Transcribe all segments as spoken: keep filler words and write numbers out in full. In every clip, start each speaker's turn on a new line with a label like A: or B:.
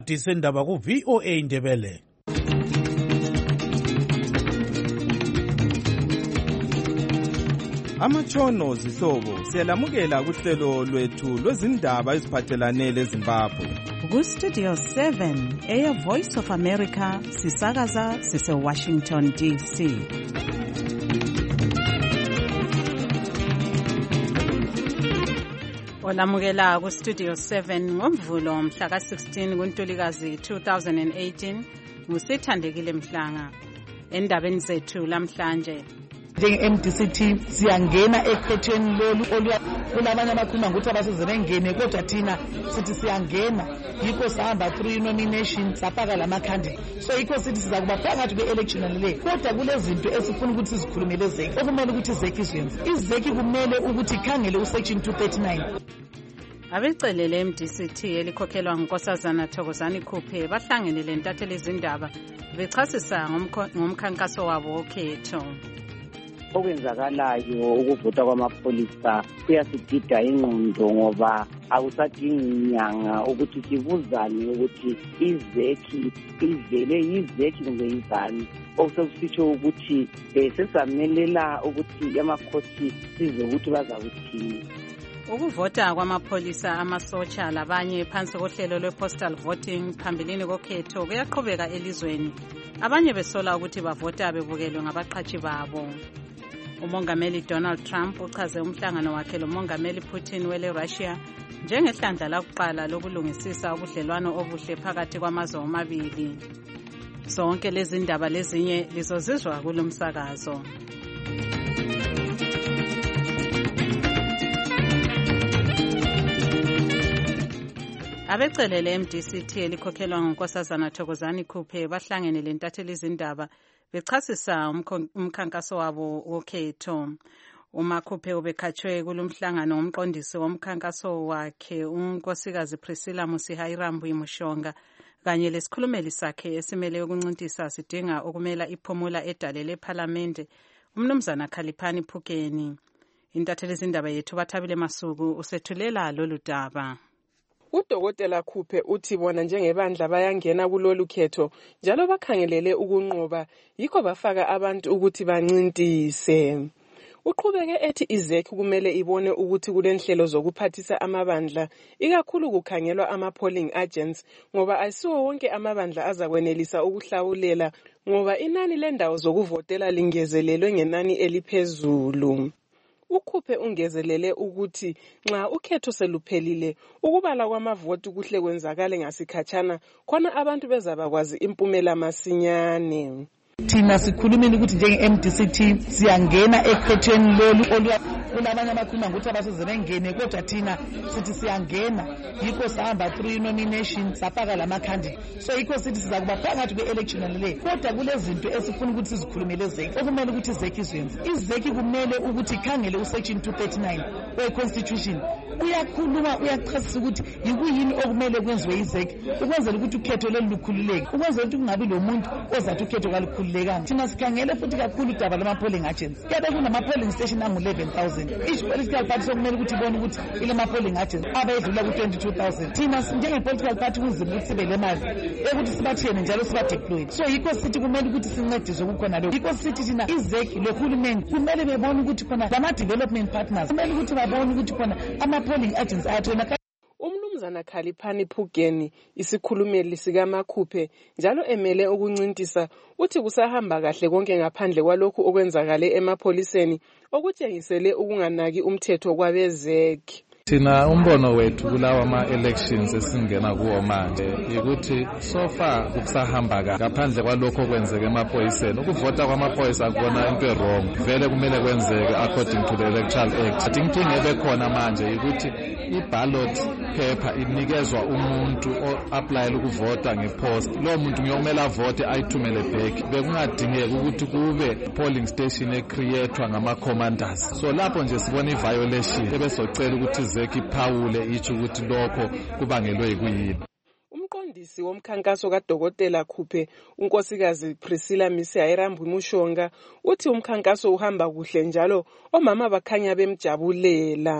A: Disendaba ku V O A Ndebele.
B: Amatshono zihlobo siyalamukela kuhlelo lwethu lwezindaba eziphathelane leZimbabwe.
C: Ku Studio seven, Air Voice of America, sisakaza sise Washington D C. Olamukela ku Studio seven ngomvulo mhla ka sixteen kuNtulikazi two thousand eighteen, ngusithandekile Mhlanga. Endabeni zethu lamhlanje,
D: njenge-M D C T siyangena ekhethweni lolu kulabanye abakhuluma ngokuthi abasize bengene, kodwa thina sithi siyangena, yikho sahamba through nomination safaka lamakhandi. So yikho sithi siza kuba phakathi kwe-election le, kodwa kulezinto esifuna ukuthi sizikhulumele zeki okumele ukuthi izeki izenze. Izeki kumele ukuthi ikhangele usection two thirty-nine.
C: Abecelele M D C T elikhokhelwa ngunkosazana Thokozani Khuphe bahlangene lentatheli izindaba bechasisa ngomkhankaso wabo okhetho.
E: Okwenzakalayo ukuvota kwamapholisa kuyasidida ingqondo ngoba akusadingi inyanga ukuthi sibuzane ukuthi izeki ivele yizeki kumbe yizani. Okusisho ukuthi sesamelela ukuthi amakhosi size ukuthi bazakuthini.
C: Ukuvota kwamapholisa amasotsha labanye phansi kohlelo lwe-postal voting phambilini kokhetho kuyaqhubeka elizweni, abanye besola ukuthi bavota bebukelwe ngabaqhashi babo. Umongameli Donald Trump uchaze umhlangano wakhe lomongameli Putin wele Russia njengehlandla lakuqala lokulungisisa ubudlelwano obuhle phakathi kwamazwe omabili. Zonke lezi ndaba lezinye lizozizwa kulomsakazo. Abecelele M D C T elikhokhelwa ngunkosazana Thokozani Khuphe bahlangene lentatheli izindaba bechasisa umkhankaso wabo wokhetho. Uma Khuphe ubekhatshwe kulomhlangano umqondisi womkhankaso wakhe unkosikazi Priscilla Musihayirambu Mushonga kanye lesikhulumeli sakhe esimele ukuncintisa sidinga ukumela iphomula edalele eParliament umnumzana Khaliphani Phukeni. Intatheli izindaba yethu Bathabile Masuku usethulela lolu daba.
F: Udokotela Khuphe uthi bona njengebandla bayangena kulolu khetho njalo bakhangelele ukunqoba, yikho bafaka abantu ukuthi bancintise. Uqhubeke ethi izeki kumele ibone ukuthi kulenhlelo zokuphathisa amabandla, ikakhulu kukhangelwa ama-polling agents, ngoba ayisiwo wonke amabandla azakwenelisa ukuhlawulela ngoba inani lendawo zokuvotela lingezelelwe ngenani eliphezulu. Ukhuphe ungezelele ukuthi nxa ukhetho seluphelile ukubala kwamavoti kuhle kwenzakale ngasikhatshana khona abantu bezabakwazi impumela masinyane.
D: Thina sikhulumile ukuthi njenge-M D C T siyangena ekhethweni lolu kulabanye abakhuluma ngokuthi abasize bengene, kodwa thina sithi siyangena, yikho sahamba through nomination safaka lamakhandi. So yikho sithi siza kuba phakathi kwe-election le, kodwa kulezinto esifuna ukuthi sizikhulumele zeki okumele ukuthi izeki izenze. Izeki kumele ukuthi ikhangele usection two thirty-nine we-constitution. Uyakhuluma uyachasisa ukuthi yikuyini okumele kwenziwe izeki ukwenzela ukuthi ukhetho leli lukhululeke, ukwenzela ukuthi kungabi lomuntu ozathi ukhetho kalukhululekanga. Thina sikhangele futhi kakhulu udaba lama-polling agents. Kuyabe kunama-polling station angu eleven thousand. Each political party sokumele ukuthi ibone ukuthi ilama-polling agents abayedlula ku twenty-two thousand. Thina njenge-political party kunzima ukuthi sibe le mali ekuthi sibathiyene njalo siba-deployed. So yikho sithi kumele ukuthi sincediswe kukhona lokho. Yikho sithi thina izeki lohulumeni kumele bebone ukuthi khona lama-development partners kumele ukuthi babone ukuthi khona ama-polling agents ayathola.
F: Umnumzana Khaliphani Phukeni isikhulumeli sikaMakhuphe njalo emele ukuncintisa uthi kusahamba kahle konke ngaphandle kwalokhu okwenzakale emapholiseni okutshengisele ukunganaki umthetho kwabezeki.
G: Thina umbono wethu kulawa ama-elections esingena kuwo manje yikuthi so far kusahamba ngaphandle kwalokho kwenzeke emaphoyiseni. Ukuvota kwamaphoyisa akubona into wrong, vele kumele kwenzeke according to the Electoral Act. But inkinga ebekhona manje yikuthi i-ballot paper inikezwa umuntu o-applyela ukuvota ngepost. Lo muntu ngiyomela avote ayithumele back. Bekungadingeki ukuthi kube polling station ecreatwa ngama-commanders. So lapho nje sibona i-violation ebesocela ukuthi zeki phawule ithi ukuthi lokho kubangelwe yikuyini.
F: Umqondisi womkhankaso kaDokotela Khuphe unkosikazi Priscilla Musihayirambu Mushonga uthi umkhankaso uhamba kuhle njalo omama bakhanya bemjabulela.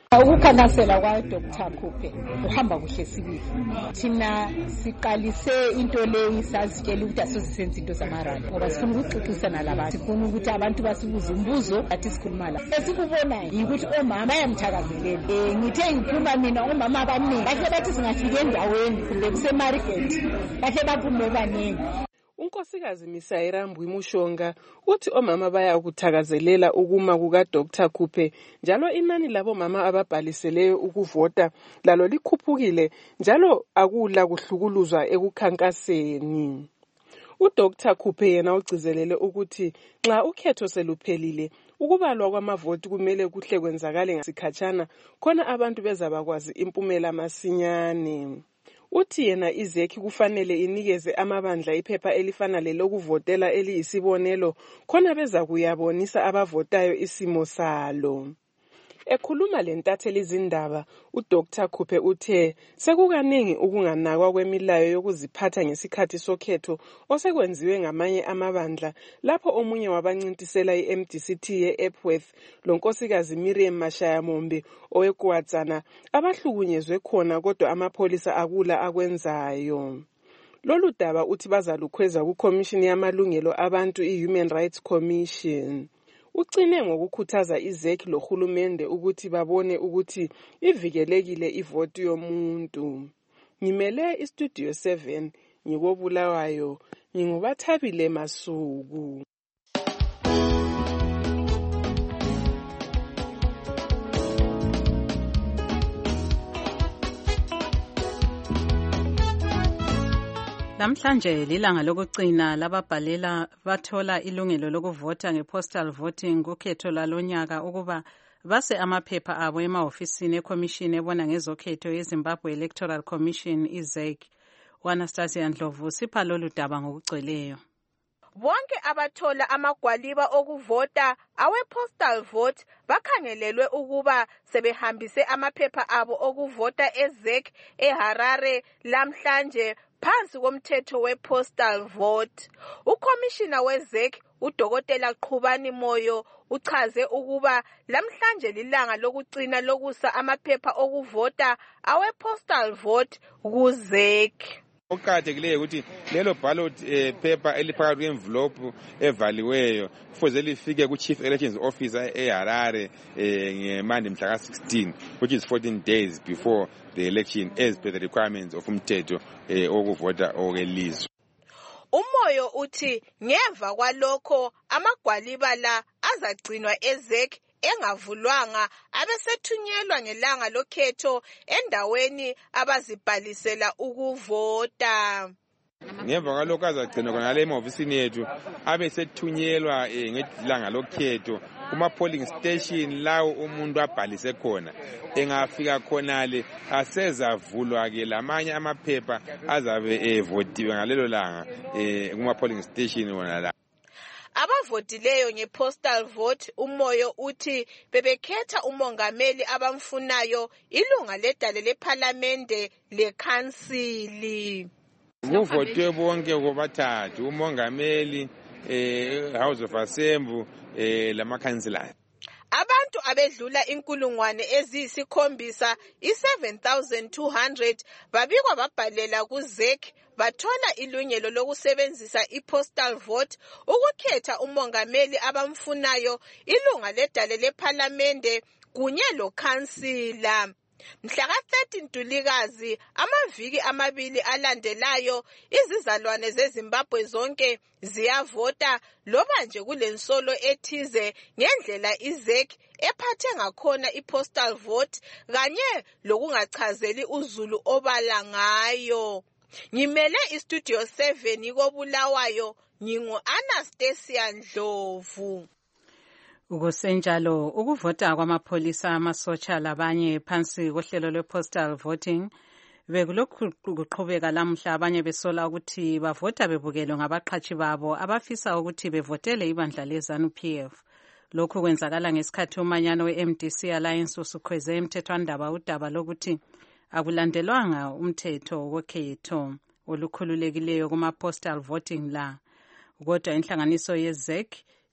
H: Ukukhankasela kwa Doctor Khuphe uhamba kuhle sibili. Thina siqalise into leyi sazitshela ukuthi asisenze into zamarali ngoba sifuna ukuxoxisana labantu, sifuna ukuthi abantu basibuze umbuzo athi sikhuluma la. Esikubonayo yikuthi omama bayamthakazelela. Eh ngithe ngiphuma mina omama abaningi bahle bathi singafika endaweni kumbe kusemarket bahle baphume baningi.
F: Unkosikazi Misaira Mbuyumushonga uthi omama baya ukuthakazelela ukuma kuka Doctor Khuphe njalo inani labo mama ababhaliseleyo ukuvota lalo likhuphukile njalo akula kuhlukuluzwa ekukhankaseni. uDoctor Khuphe yena ugcizelele ukuthi nxa ukhetho seluphelile ukubalwa kwamavoti kumele kuhle kwenzakale ngasikhatshana khona abantu bezabakwazi impumela masinyane. Uthi yena izekhi kufanele inikeze amabandla iphepha elifana lelokuvotela eliyisibonelo khona beza kuyabonisa abavotayo isimo salo. Ekhuluma lentatheli izindaba uDoctor Khuphe uthe sekukaningi ukunganakwa kwemilayo yokuziphatha ngesikhathi sokhetho osekwenziwe ngamanye amabandla lapho omunye wabancintisela iM D C T yeEpworth lonkosikazi Miriam Mashayamombe owekwatsana abahlukunyezwe khona kodwa amapholisa akula akwenzayo. Lolu daba uthi bazalukhweza kuCommission yamalungelo abantu iHuman Rights Commission. Ucine ngokukhuthaza izekhi lohulumende ukuthi babone ukuthi ivikelekile ivoti yomuntu. Ngimele iStudio seven ngikobulawayo ngingubathabile Masuku.
C: Namhlanje lilanga lokugcina lababhalela bathola ilungelo lokuvota ngepostal voting kukhetho lalonyaka ukuba base amaphepha abo emahofisini eCommission ebona ngezokhetho yeZimbabwe Electoral Commission I Z E C. Anastasia Ndlovu sipha lolu daba ngokugcweleyo.
I: Bonke abathola amagwaliba okuvota awe postal vote bakhangelelwe ukuba sebehambise amaphepha abo okuvota eZ E C eHarare lamhlanje phansi komthetho we-postal vote. Ukomishina we-Z E C uDokotela Qhubani Moyo uchaze ukuba lamhlanje lilanga lokucina lokusa amaphepha okuvota awe-postal vote ku-Z E C.
J: Okuqakathekileyo ukuthi lelo ballot paper eliphakathi kwe-envelope evaliweyo kufuze lifike ku-Chief Elections Officer eHarare ngeMonday mhla ka sixteen, which is fourteen days before the election as per the requirements of umthetho okuvota okwelizwe.
I: Umoyo uthi ngemva kwalokho amagwaliba la azagcinwa eZ E C engavulwanga abesethunyelwa ngelanga lokhetho endaweni abazibhalisela ukuvota.
J: Ngemva kwalokho azagcinwa khona emahofisini yethu abesethunyelwa ngelanga lokhetho kuma polling station lawo umuntu abhalise khona. Engafika khonale asezavulwa ke lamanye amaphepha azabe evotiwe ngalelo langa kuma polling station wona la.
I: Abavotileyo ngepostal vote umoyo uthi bebekhetha umongameli abamfunayo ilunga ledale leParliamente lekhansili.
J: Kuvotwe bonke kobathathu umongameli House of Assembly lamakhansila.
I: Abantu abedlula inkulungwane eziyisikhombisa i-seven thousand two hundred babikwa babhalela ku-Z E C bathola ilungelo lokusebenzisa i-postal vote ukukhetha umongameli abamfunayo ilunga ledale leParliamente kunye lokhansila. Mhla ka thirty Ntulikazi amaviki amabili alandelayo izizalwane zeZimbabwe zonke ziyavota loba nje kulensolo ethize ngendlela iZ E C ephathe ngakhona i-postal vote kanye lokungachazeli uzulu obala ngayo. Ngimele iStudio seven kobulawayo ngingu Anastasia Ndlovu.
C: Ukusenjalo ukuvota kwamapholisa amasotsha labanye phansi kohlelo lwe-postal voting bekulokhu kuqhubeka lamhla abanye besola ukuthi bavota bebukelwe ngabaqhatshi babo abafisa ukuthi bevotele ibandla leZANU P F. Lokhu kwenzakala ngesikhathi umanyano we-M D C Alliance usukhweze emthethwandaba udaba lokuthi akulandelwanga umthetho wokhetho olukhululekileyo kuma-postal voting la. Kodwa inhlanganiso ye-Z E C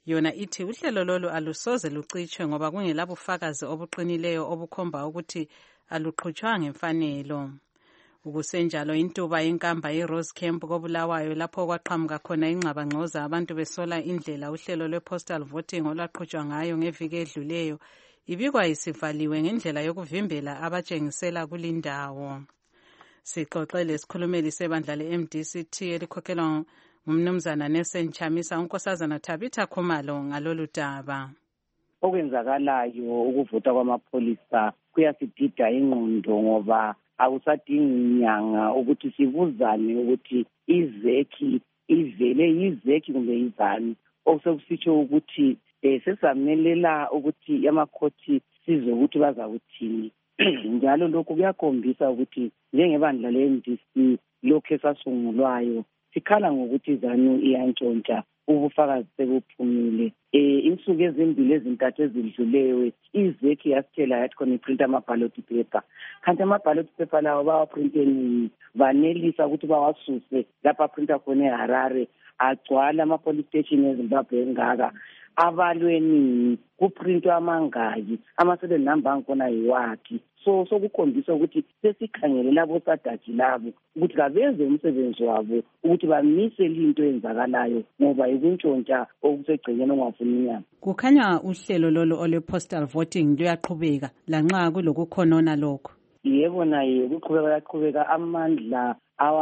C: Yona ithi uhlelo lolu alusoze lucitshwe ngoba kungelabufakazi obuqinileyo obukhomba ukuthi aluqhutshwa ngemfanelo. Ukusenjalo intuba yenkamba yeRose Camp koBulawayo lapho kwaqhamuka khona ingxabangxoza abantu besola indlela uhlelo lwe-postal voting olwaqhutshwa ngayo ngeviki edluleyo ibikwa isivaliwe ngendlela yokuvimbela abatshengisela kulindawo. Sixoxele isikhulumeli sebandla le-M D C T elikhokhelwa ngumnumzana Nelson Chamisa unkosazana Tabitha Khumalo ngalolu daba.
E: Okwenzakalayo ukuvota kwamapholisa kuyasidida ingqondo ngoba akusadingi inyanga ukuthi sibuzane ukuthi izekhi ivele yizekhi kumbe yizani. Okusekusitsho ukuthi sesamelela ukuthi amakhothi sizwe ukuthi bazakuthini. Njalo lokhu kuyakhombisa ukuthi njengebandla le-M D C lokhu esasungulwayo sikhala ngokuthi izanu iyantshontsha ubufakazi sebuphumile. Eh insuku ezimbili ezintathu ezidluleyo izekhi yasitshela yathi khona iprinta ama-ballot paper. Kanti ama-ballot paper lawo bawaprinteni banelisa ukuthi bawasuse lapha printa khona eHarare agcwala ama-police station eZimbabwe engaka. Abalweni kuprintwa amangaki ama-serial number angkhona yiwakhi. So sokukhombisa ukuthi sesikhangele labo sadaji labo ukuthi kabeze umsebenzi wabo ukuthi bamise into eyenzakalayo ngoba ikuntshontsha okusegcekeni ongafuni inyama.
C: Kukhanya uhlelo lolo ole-postal voting luyaqhubeka lanxa kulokukhonona lokho.
E: Yebo naye kuqhubeka yaqhubeka amandla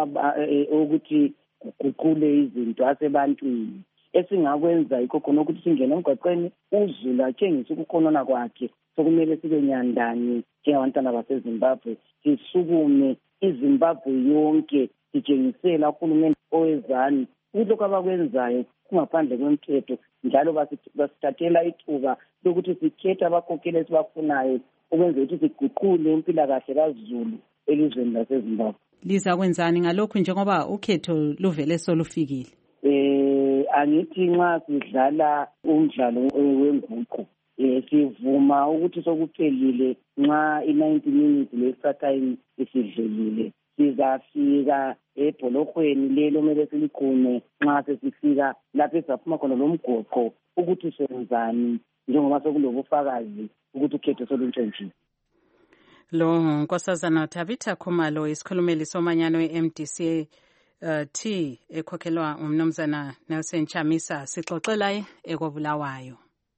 E: ukuthi kuguqule izinto asebantwini. Esingakwenza yikho khona ukuthi singene emgwaqweni uZulu atshengise ukukhonona kwakhe sokumele sibe nyandanye njengabantwana baseZimbabwe sisukume iZimbabwe yonke sitshengisela uhulumeni owezani ukuthi lokho abakwenzayo kungaphandle kwemthetho njalo basithathela ithuba lokuthi sikhethe abakhokheli esibafunayo ukwenza ukuthi siguqule impilakahle kaZulu elizweni laseZimbabwe.
C: Liza kwenzani ngalokhu njengoba ukhetho luvele solufikile?
E: Eh angithi nxa sidlala umdlalo wenguqu eh sivuma ukuthi sokuphelile nxa i-ninety minutes le-extra time isidlulile sizafika ebholokweni lelo mele siliqume nxa sesifika lapho esaphuma khona lomgoqo ukuthi senzani njengoba sokulobufakazi ukuthi ukhetho soluntshontshiwe.
C: Lo nkosazana Tabitha Khumalo isikhulumeli somanyano we-M D C Uh, T ekhokhelwa umnumzana Nelson Chamisa sixoxela ekobulawayo.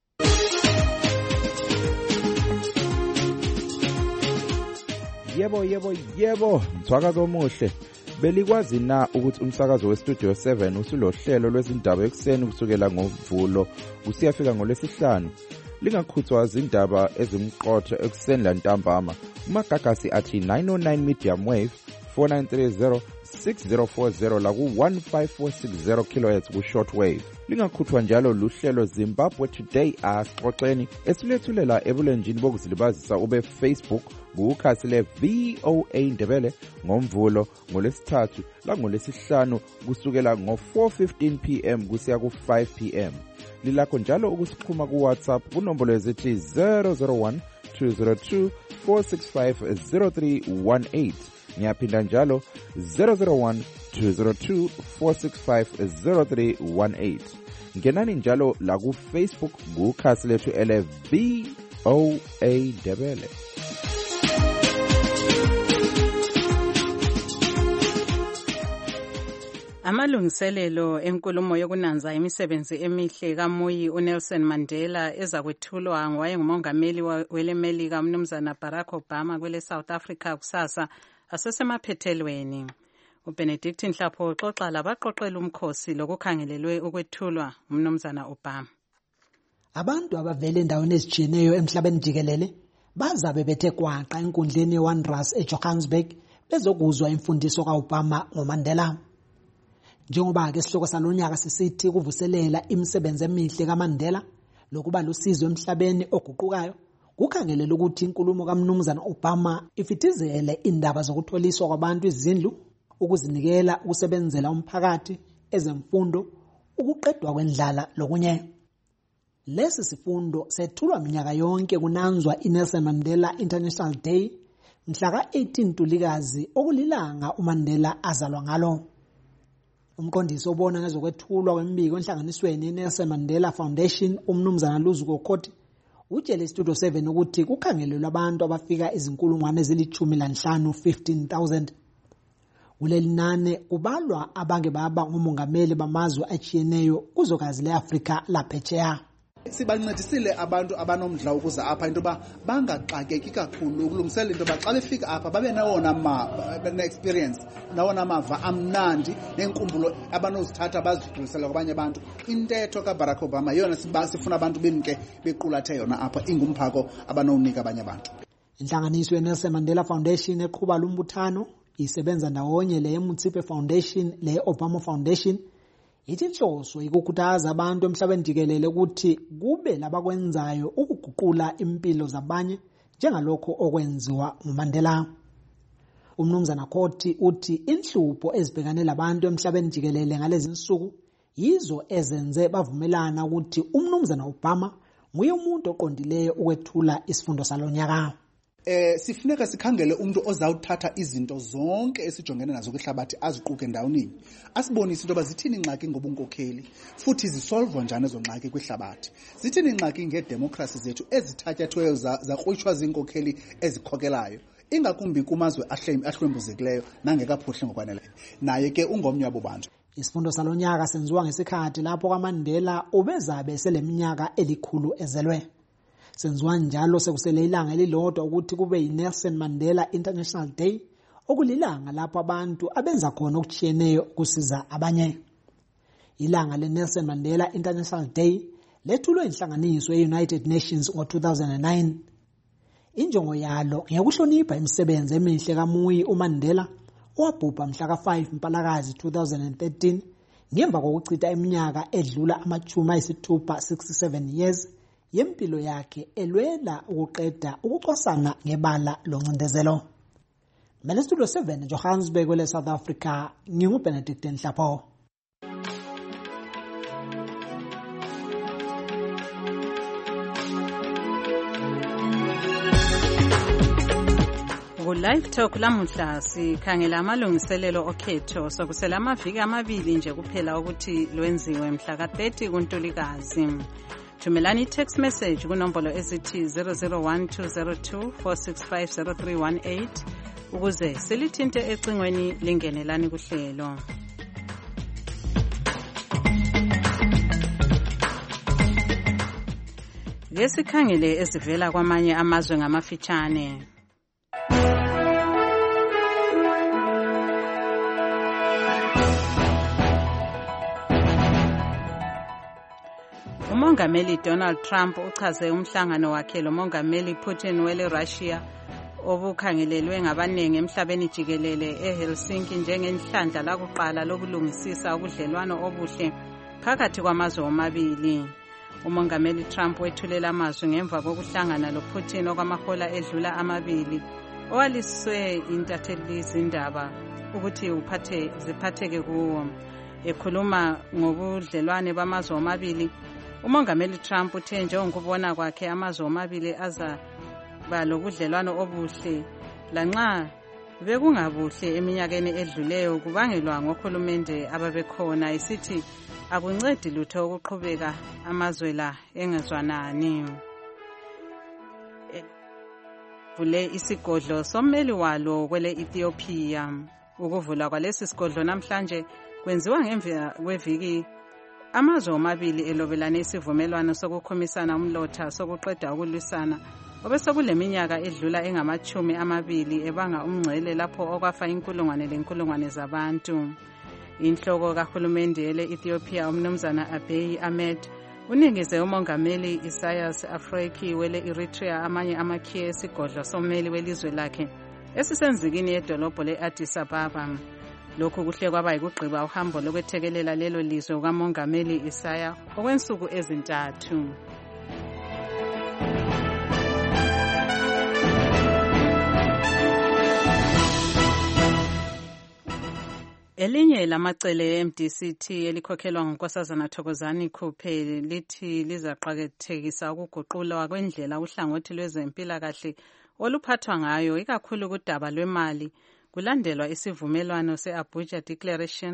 B: Yebo yebo yebo mthwakazi omuhle. Belikwazi na ukuthi umsakazo weStudio seven usulohlelo lwezindaba ekseni kusukela ngoMvulo usiyafika ngolesihlanu. Lingakhuthwa izindaba ezimqotho ekseni lantambama. Umagagasi athi nine oh nine medium wave four nine three zero six zero four zero la ku one five four six zero kilohertz ku shortwave. Lingakhuthwa njalo luhlelo Zimbabwe Today asixoxeni esilethulela ebulenjini bokuzilibazisa ube Facebook kukhasi le V O A Ndebele ngoMvulo ngolesithathu la ngolesihlanu kusukela ngo four fifteen p m kusiya ku five p m. Lilakho njalo ukusikhuma ku WhatsApp kunombolo ezithi zero zero one two zero two four six five zero three one eight. Ngiyaphinda njalo zero zero one two zero two four six five zero three one eight. Ngenani njalo la ku Facebook kukhasi lethu ele V O A Ndebele.
C: Amalungiselelo enkulumo yokunanza imisebenzi emihle kaMuyi uNelson Mandela ezakwethulwa ngowayengumongameli welemelika umnumzana Barack Obama kwele South Africa kusasa asesemaphethelweni. uBenedict Nhlapho uxoxa labaqoqela umkhosi lokukhangelelwe ukwethulwa umnumzana Obama.
K: Abantu abavele endaweni ezijiyeneyo emhlabeni jikelele bazabe bethe kwaqa enkundleni yeWonders eJohannesburg bezokuzwa imfundiso kaObama ngoMandela. Njengoba ke isihloko salonyaka sisithi kuvuselela imisebenzi emihle kaMandela lokuba lusizo emhlabeni oguqukayo, kukhangelela ukuthi inkulumo kaMnumzana Obama ifithizele indaba zokutholiswa kwabantu izindlu, ukuzinikela ukusebenzela umphakathi, ezemfundo, ukuqedwa kwendlala lokunye. Lesi sifundo sethulwa minyaka yonke kunanzwa iNelson Mandela International Day mhla ka eighteen Ntulikazi okulilanga uMandela azalwa ngalo. Umqondisi obona ngezokwethulwa kwemibiko enhlanganisweni iNelson Mandela Foundation umnumzana Luzuko Khoti utshele iStudio seven ukuthi kukhangelelwe abantu abafika izinkulungwane ezilithumi lanhlanu fifteen thousand. Kuleli nane kubalwa abange baba ngumongameli bamazwe achiyeneyo kuzokazi leAfrika laphetsheya.
L: Sibancedisile abantu abanomdla ukuza apha into ba bangaxakeki kakhulu ukulungisela into ba xa befika apha babe nawona ma experience nawona amava amnandi nenkumbulo abanozithatha bazidlulisela kwabanye abantu. Intetho kaBarack Obama yona sifuna abantu bemke bequlathe yona apha ingumphako abanowunika abanye abantu.
K: Inhlanganiso yeNelson Mandela Foundation eqhuba lumbuthano isebenza ndawonye le Mutsipe Foundation le Obama Foundation. Ithi inhloso ikukhuthaza abantu emhlabeni jikelele ukuthi kube labakwenzayo ukuguqula impilo zabanye njengalokho okwenziwa nguMandela. Umnumzana Khoti uthi inhlupho ezibhekane labantu emhlabeni jikelele ngalezi insuku yizo ezenze bavumelana ukuthi umnumzana Obama nguye umuntu oqondileyo ukwethula isifundo salonyaka.
L: Eh sifuneka sikhangele umuntu ozawuthatha izinto zonke esijongene nazo kwihlabathi aziquke ndawonini. Asibonise into bazithini ingxaki ngobunkokheli futhi zisolve njani ezo ngxaki kwihlabathi. Zithini ingxaki ngedemocracy zethu ezithatyathweyo zakrwitshwa zinkokheli ezikhokelayo. Ingakumbi kumazwe ahlwembuzekileyo nangekaphuhle ngokwaneleyo. Naye ke ungomnye wabo bantu.
K: Isifundo salonyaka senziwa ngesikhathi lapho kaMandela ubezabe seleminyaka elikhulu ezelwe. Senziwa njalo sekusele ilanga elilodwa ukuthi kube yiNelson Mandela International Day okulilanga lapho abantu abenza khona okuchiyeneyo kusiza abanye. Ilanga leNelson Mandela International Day lethulwe inhlanganiso yeUnited Nations ngo two thousand nine. Injongo yalo ngeyokuhlonipha imisebenzi emihle kaMuyi uMandela owabhubha mhla ka five Mpalakazi two thousand thirteen ngemva kokuchitha iminyaka edlula amachumi ayisithupha sixty-seven years yempilo yakhe elwela ukuqeda ukucwasana ngebala loncindezelo. Mele Studio seven Johannesburg kwele South Africa nginguBenedict Nhlapho.
C: Live Talk lamuhla sikhangela amalungiselelo okhetho sokusela amaviki amabili nje kuphela ukuthi lwenziwe mhla ka thirty kuNtulikazi. Thumelani i-text message kunombolo ezithi zero zero one two zero two four six five zero three one eight ukuze silithinte ecingweni lingenelani kuhlelo. Lesikhangele esivela kwamanye amazwe ngamafitshane. Umongameli Donald Trump uchaze umhlangano wakhe lomongameli Putin wele Russia obukhangelelwe ngabanengi emhlabeni jikelele eHelsinki njengenhlandla lakuqala lokulungisisa ubudlelwano obuhle phakathi kwamazwe omabili. Umongameli Trump wethulela amazwi ngemva kokuhlangana loPutin okwamahola edlula amabili owaliswe intatheli zindaba ukuthi uphathe ziphatheke kuwo. Ekhuluma ngobudlelwane bamazwe omabili, umongameli Trump uthe njengokubona kwakhe amazwe omabili aza balobudlelwano obuhle lanxa bekungabuhle eminyakeni edluleyo kubangelwa ngokhulumende ababekhona isithi akuncedi lutho ukuqhubeka amazwe la engezwanani. Vule isigodlo sommeli walo kwele Ethiopia. Ukuvula kwalesi sigodlo namhlanje kwenziwa ngemva kweviki amazwe omabili elobelana isivumelwano sokukhomisana umlotha sokuqeda ukulwisana obesekuleminyaka edlula engamachumi amabili ebanga umngcele lapho okwafa inkulungwane lenkulungwane zabantu. Inhloko kahulumende ele Ethiopia umnumzana Abiy Ahmed unikeze umongameli Isaias Afwerki wele Eritrea amanye amakhiye esigodlo sommeli welizwe lakhe esisenzikini yedolobho le-Addis Ababa. Lokhu kuhle kwaba yikugqiba uhambo lokwethekelela lelo lizwe kamongameli Isaiah okwensuku ezintathu. Elinye lamacele e-M D C T elikhokhelwa ngunkosazana Thokozani Khuphe lithi lizaqhakathekisa ukuguqulwa kwendlela uhlangothi lwezempilakahle oluphathwa ngayo ikakhulu kudaba lwemali kulandelwa isivumelwano se-Abuja Declaration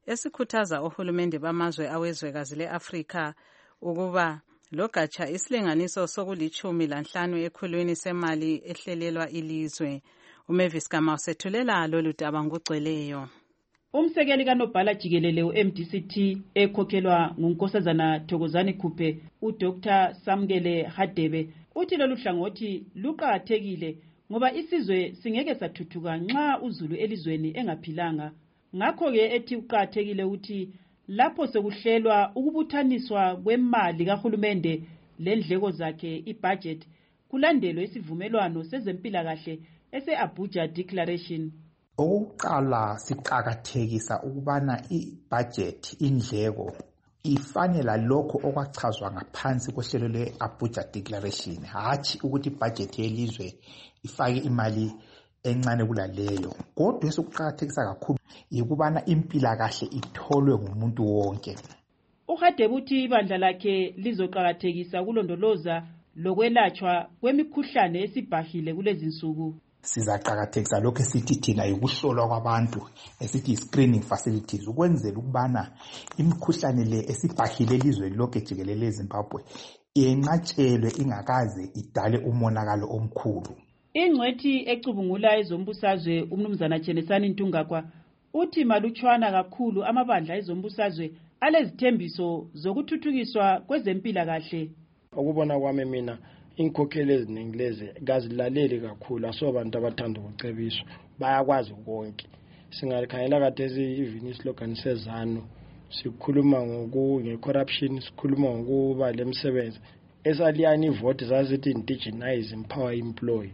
C: esikhuthaza ohulumende bamazwe awezwekazi le-Afrika ukuba logatsha isilinganiso sokulichumi lanhlanu ekhulwini semali ehlelelwa ilizwe. uMavis Gama usethulela lolu daba ngokugcweleyo.
M: Umsekeli kaNobhala Jikelele u-M D C T ekhokhelwa nguNkosazana Thokozani Khuphe uDr Samkele Hadebe uthi lolu hlangothi luqakathekile ngoba isizwe singeke sathuthuka nxa uZulu elizweni engaphilanga. Ngakho-ke ethi uqakathekile ukuthi lapho sekuhlelwa ukubuthaniswa kwemali kahulumende lendleko zakhe ibudget kulandelwe isivumelwano sezempilakahle ese-Abuja Declaration.
N: Okokuqala siqakathekisa ukubana i-budget indleko ifanela lokho okwachazwa ngaphansi kohlelo lwe-Abuja Declaration, hatshi ukuthi ibudget yelizwe ifake imali encane kulaleyo. Kodwa esokuqakathekisa kakhulu yikubana impilakahle itholwe ngumuntu wonke.
M: Uhadebe uthi ibandla lakhe lizoqakathekisa ukulondoloza lokwelatshwa kwemikhuhlane esibhahile kulezi nsuku.
N: Sizaqakathekisa lokho esithi thina ukuhlolwa kwabantu esithi screening facilities ukwenzela ukubana imikhuhlane le esibhahile elizwe lonke jikelele eZimbabwe yenqatshelwe ingakaze idale umonakalo omkhulu.
M: Ingcwethi ecubungula ezombusazwe umnumzana Chenesani Ntungakwa uthi malutshwana kakhulu amabandla ezombusazwe alezithembiso zokuthuthukiswa kwezempilakahle.
O: Ukubona kwami mina inkokelo eziningi lezi gazilaleli kakhulu asobantu abathanda ukucebiswa bayakwazi konke. Singakhangela kade even islogan sezano sikhuluma ngoku ngecorruption, sikhuluma ngokuba lemsebenzi esaliyani ivote zazithi indigenize empower employ.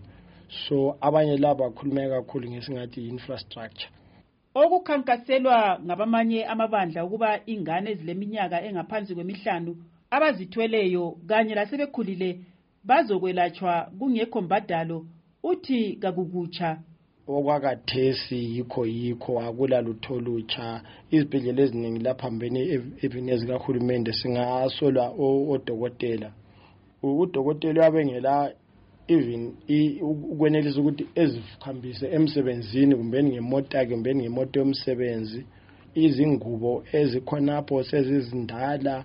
O: So abanye laba bakhuluma kakhulu ngesingathi infrastructure.
M: Okukhankaselwa ngabamanye amabandla ukuba ingane ezileminyaka engaphansi kwemihlanu abazithweleyo kanye lasebekhulile bazokwelatshwa kungekho mbadalo uthi kakukutsha.
O: Okwakathesi yikho yikho akula lutho lutsha. Izibhedlela eziningi laphambene evinezi kahulumende singasolwa odokotela. Udokotela yabengela even ukwenelisa ukuthi ezikhambise emsebenzini kumbe ngemoto yakhe kumbe ngemoto yomsebenzi, izingubo ezikhonapho sezizindala,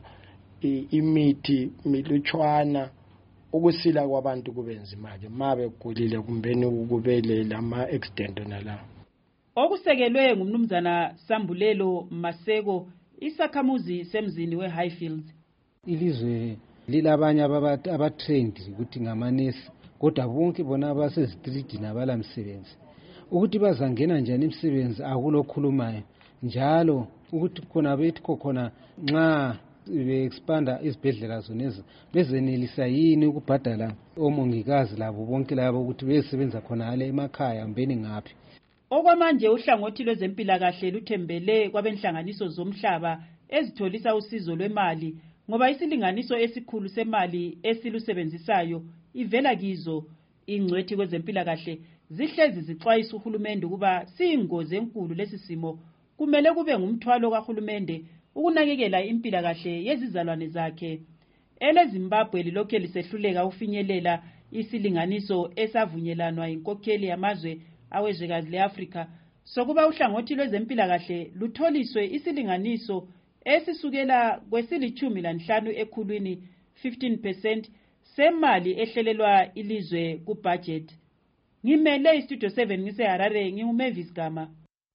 O: imithi milutshwana, ukusila kwabantu kubenza imali mabe kulile kumbeni ukubele lama accident nala.
M: Okusekelwe ngumnumzana Sambulelo Maseko isakhamuzi semzini weHighfields.
P: Ilizwe lilabanye abatrained ukuthi ngamanesi kodwa bonke bona abasezitreet nabala msebenzi ukuthi bazangena njani imsebenzi akulokhulumayo njalo ukuthi khona bethi khona nxa be-expanda izibhedlela zonezi bezenelisa yini ukubhadala omongikazi labo bonke labo ukuthi besebenza khona ale emakhaya mbeni ngaphi.
M: Okwamanje uhlangothi lwezempilakahle luthembele kwabenhlanganiso zomhlaba ezitholisa usizo lwemali ngoba isilinganiso esikhulu semali esilusebenzisayo ivela kizo. Ingcwethi kwezempilakahle zihlezi zixwayisa uhulumende ukuba siyingozi enkulu lesi simo kumele kube ngumthwalo kahulumende ukunakekela impilakahle yezizalwane zakhe. EleZimbabwe lilokhe lisehluleka ufinyelela isilinganiso esavunyelanwa inkokheli yamazwe awezwekazi leAfrika sokuba uhlangothi lwezempilakahle lutholiswe isilinganiso esisukela kwesilichumi lanhlanu ekhulwini fifteen percent semali ehlelelwa ilizwe kubudget. Ngimele istudio seven ngiseHarare nginguMavis Gama.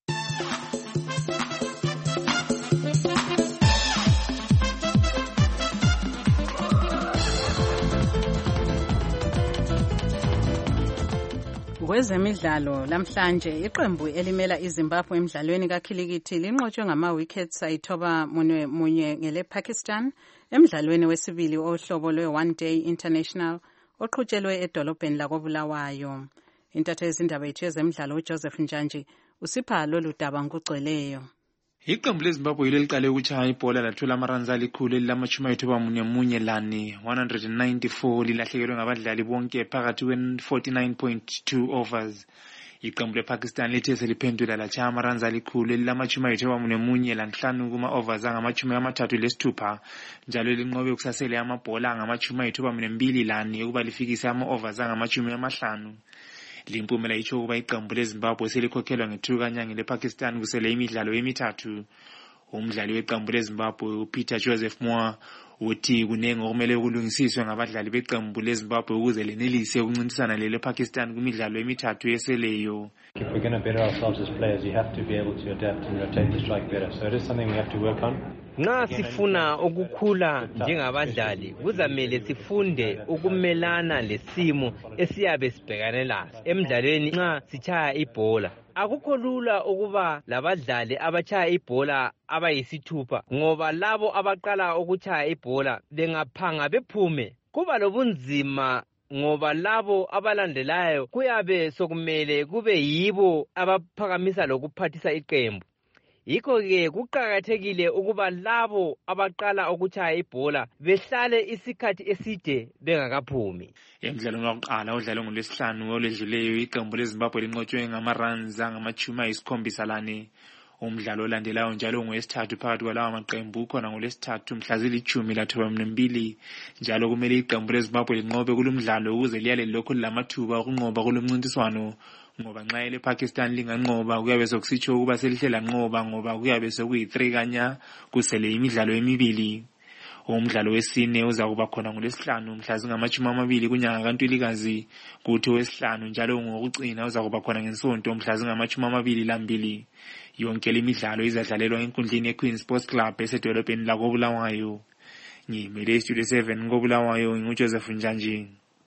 C: Kwezemidlalo lamhlanje iqembu elimela iZimbabwe emidlalweni kakhilikithi linqotshwe ngama-wickets ayithoba munye munye ngele Pakistan emidlalweni wesibili ohlobo lwe-one day international oqhutshelwe edolobheni lakoBulawayo. Intatho yezindaba yethu yezemidlalo uJoseph Njanji usipha lolu daba ngokugcweleyo.
Q: Iqembu leZimbabwe yilo liqale ukutshaya ibhola lathola amaranzi alikhulu elilamashumi ayithoba munye munye lani one hundred ninety-four lilahlekelwe ngabadlali bonke phakathi kwe-forty-nine point two overs. Iqembu lePakistan lithe seliphendula latshaya amaranzi alikhulu elilamashumi ayithoba munye munye lanhlanu kuma-overs angamashumi amathathu lesithupha njalo linqobe ukusasele amabhola angamashumi ayithoba munye mbili lani ukuba lifikise ama-overs angamashumi amahlanu. Limpumela itsho ukuba iqembu leZimbabwe selikhokhelwa ngethuka kanyanga lePakistan kusele imidlalo emithathu. umdlali weqembu leZimbabwe uPeter Joseph Moore uthi kunenge okumele kulungisiswe ngabadlali beqembu leZimbabwe ukuze lenelise ukuncintisana lele Pakistan kumidlalo emithathu yeseleyo.
R: If we're going to better ourselves as players, you have to be able to adapt and rotate the strike better. So it is something we have to work on.
S: Nxa sifuna ukukhula njengabadlali kuzamele sifunde ukumelana lesimo esiyabe sibhekane laso emidlalweni nxa sichaya ibhola. Akukho lula ukuba labadlali abachaya ibhola abayisithupha ngoba labo abaqala ukuchaya ibhola bengaphanga bephume kuba lobunzima ngoba labo abalandelayo kuyabe sokumele kube yibo abaphakamisa lokuphathisa iqembu. Yikho-ke kuqakathekile ukuba labo abaqala ukuchaya ibhola behlale isikhathi eside bengakaphumi.
Q: Emidlalweni wokuqala odlale ngolwesihlanu olwedluleyo iqembu leZimbabwe linqotshwe ngama-runs angamachumi ayisikhombisa lane. Umdlalo olandelayo njalo ngowesithathu phakathi kwalawa maqembu khona ngolwesithathu mhla zilithumi lathoba mbili. Njalo kumele iqembu leZimbabwe linqobe kulomdlalo ukuze liyale lokho lamathuba okunqoba kulomncintiswano ngoba nxa ele Pakistan linganqoba kuyabe sokusitsho ukuba selihlela nqoba ngoba kuyabe sokuyi three kanya kusele imidlalo emibili. Umdlalo wesine uza kuba khona ngolwesihlanu mhla zingamachumi amabili kunyanga kaNtulikazi kuthi owesihlanu njalo ngokucina uza kuba khona ngensonto mhla zingamachumi amabili lambili. Yonke lemidlalo izadlalelwa enkundleni yeQueen Sports Club esedolobheni lakoBulawayo. Ngimele Studio seven koBulawayo nguJoseph Njanji.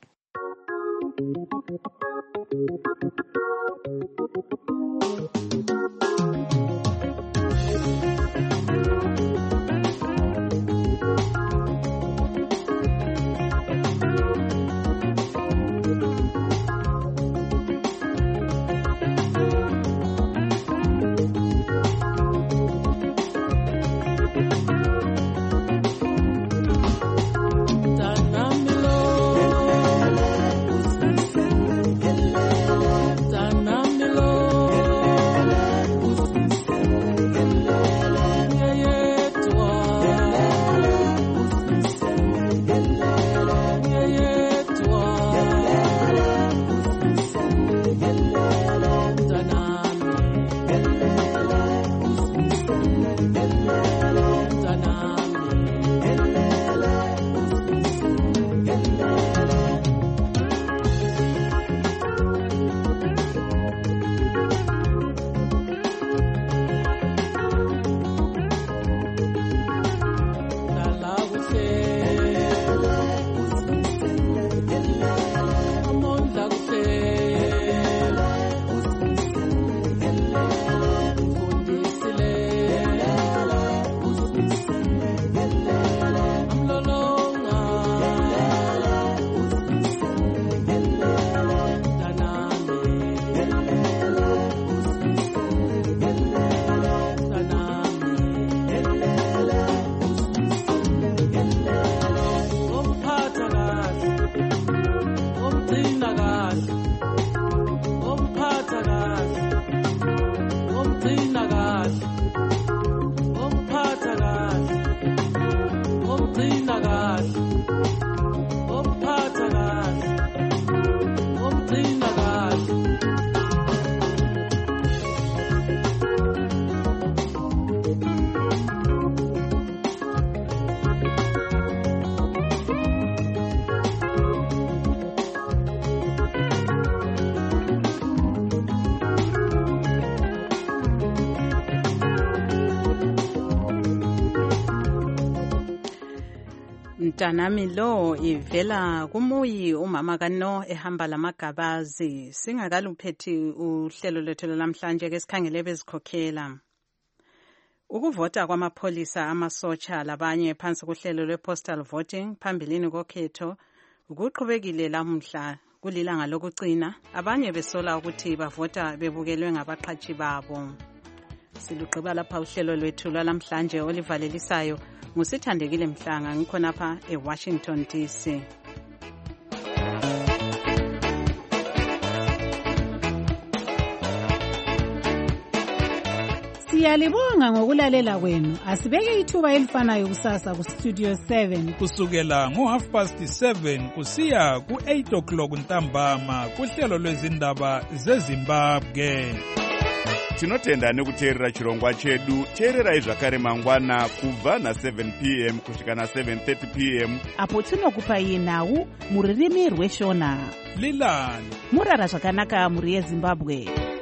C: Mntanami lo ivela kumuyi umama kaNo ehamba lamagabazi. Singakaluphethi uhlelo lethu lamhlanje ke sikhangele bezikhokhela. Ukuvota kwamapholisa amasotsha labanye phansi kuhlelo lwe-postal voting phambilini kokhetho ukuqhubekile lamhla kulilanga lokucina. Abanye besola ukuthi bavota bebukelwe ngabaqhatshi babo. Siluqhiba lapha uhlelo lwethu lamhlanje olivalelisayo ngusithandekile Mhlanga ngikhona lapha eWashington D C.
T: Siyalibonga ngokulalela kwenu. Asibeke ithuba elifanayo kusasa ku Studio seven
A: kusukela ngo half past seven kusiya ku eight o'clock ntambama kuhlelo lwezindaba zeZimbabwe.
U: tinotenda nekuteerera chirongwa chedu. teererai zvakare mangwana kubva na-seven p m kusvika na-seven thirty p m
V: apo tinokupai nhau mururimi rweshona.
A: lilani
V: murara zvakanaka mhuri yezimbabwe.